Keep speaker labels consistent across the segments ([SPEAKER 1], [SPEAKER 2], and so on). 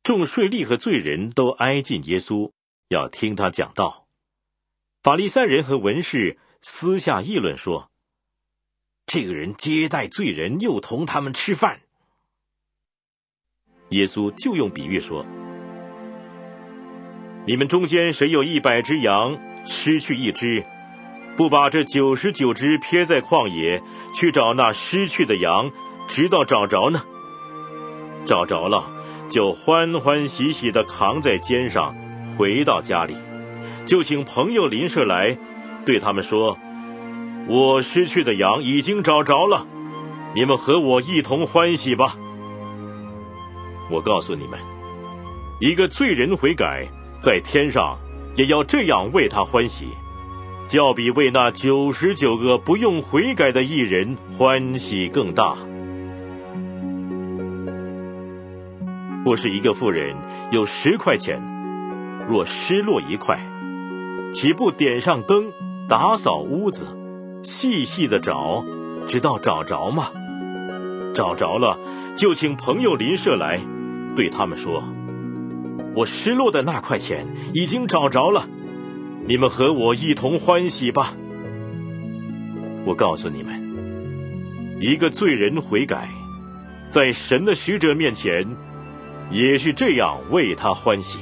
[SPEAKER 1] 众税吏和罪人都挨近耶稣，要听他讲道。法利赛人和文士私下议论说，这个人接待罪人，又同他们吃饭。耶稣就用比喻说，你们中间谁有100只羊，失去一只，不把这99只撇在旷野，去找那失去的羊，直到找着呢？找着了，就欢欢喜喜地扛在肩上，回到家里，就请朋友邻舍来，对他们说，我失去的羊已经找着了，你们和我一同欢喜吧。我告诉你们，一个罪人悔改，在天上也要这样为他欢喜，较比为那99个不用悔改的义人欢喜更大。或是一个妇人有10块钱，若失落1块，岂不点上灯，打扫屋子，细细的找，直到找着吗？找着了，就请朋友邻舍来，对他们说，我失落的那块钱已经找着了，你们和我一同欢喜吧。我告诉你们，一个罪人悔改，在神的使者面前也是这样为他欢喜。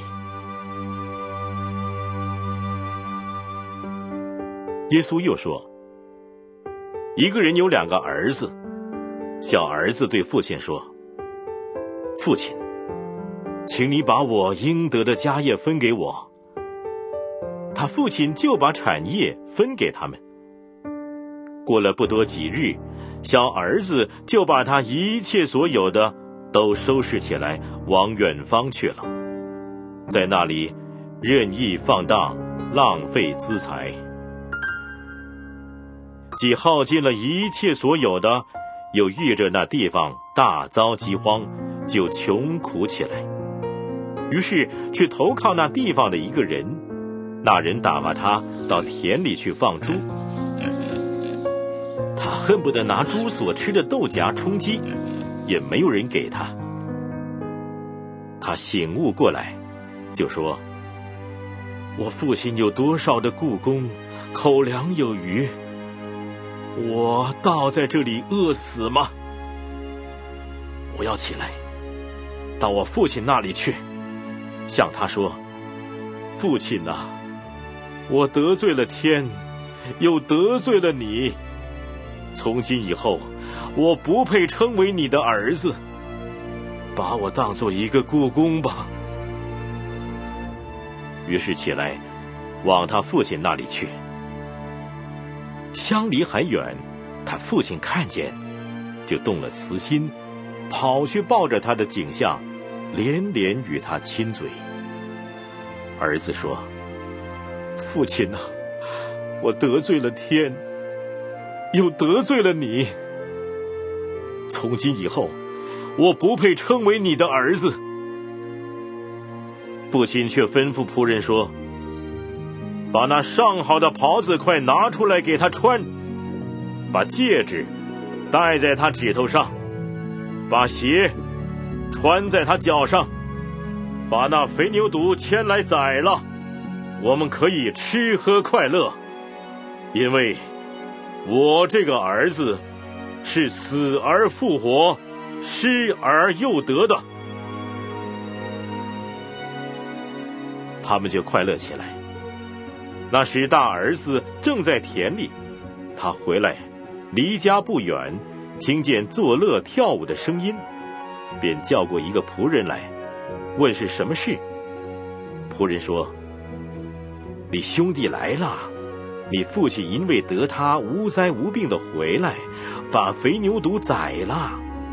[SPEAKER 1] 耶稣又说，一个人有2个儿子，小儿子对父亲说，父亲，请你把我应得的家业分给我。他父亲就把产业分给他们。过了不多几日，小儿子就把他一切所有的都收拾起来，往远方去了，在那里任意放荡，浪费资财。既耗尽了一切所有的，又遇着那地方大遭饥荒，就穷苦起来。于是去投靠那地方的一个人，那人打发他到田里去放猪。他恨不得拿猪所吃的豆荚充饥，也没有人给他。他醒悟过来，就说，我父亲有多少的雇工，口粮有余，我倒在这里饿死吗？我要起来，到我父亲那里去，向他说，父亲啊，我得罪了天，又得罪了你，从今以后，我不配称为你的儿子，把我当作一个雇工吧。于是起来，往他父亲那里去。相离还远，他父亲看见，就动了慈心，跑去抱着他的颈项，连连与他亲嘴。儿子说，父亲啊，我得罪了天，又得罪了你，从今以后，我不配称为你的儿子。父亲却吩咐仆人说，把那上好的袍子快拿出来给他穿，把戒指戴在他指头上，把鞋穿在他脚上，把那肥牛犊牵来宰了，我们可以吃喝快乐，因为我这个儿子是死而复活，失而又得的。他们就快乐起来。那时大儿子正在田里，他回来，离家不远，听见作乐跳舞的声音，便叫过一个仆人来，问是什么事。仆人说，你兄弟来了，你父亲因为得他无灾无病的回来，把肥牛犊宰了。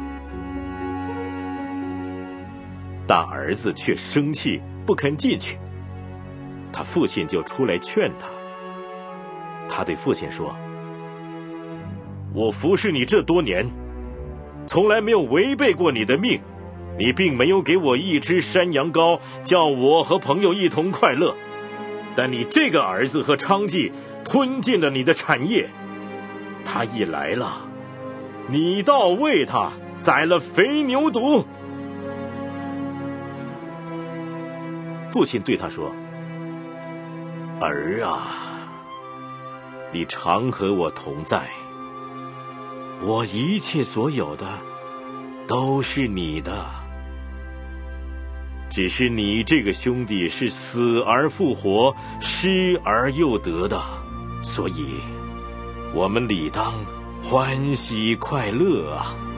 [SPEAKER 1] 大儿子却生气，不肯进去。他父亲就出来劝他。他对父亲说，我服侍你这多年，从来没有违背过你的命，你并没有给我一只山羊羔，叫我和朋友一同快乐，但你这个儿子和娼妓吞尽了你的产业。他一来了，你倒为他宰了肥牛犊。 父亲对他说：儿啊，你常和我同在，我一切所有的都是你的。只是你这个兄弟是死而复活，失而又得的，所以我们理当欢喜快乐啊。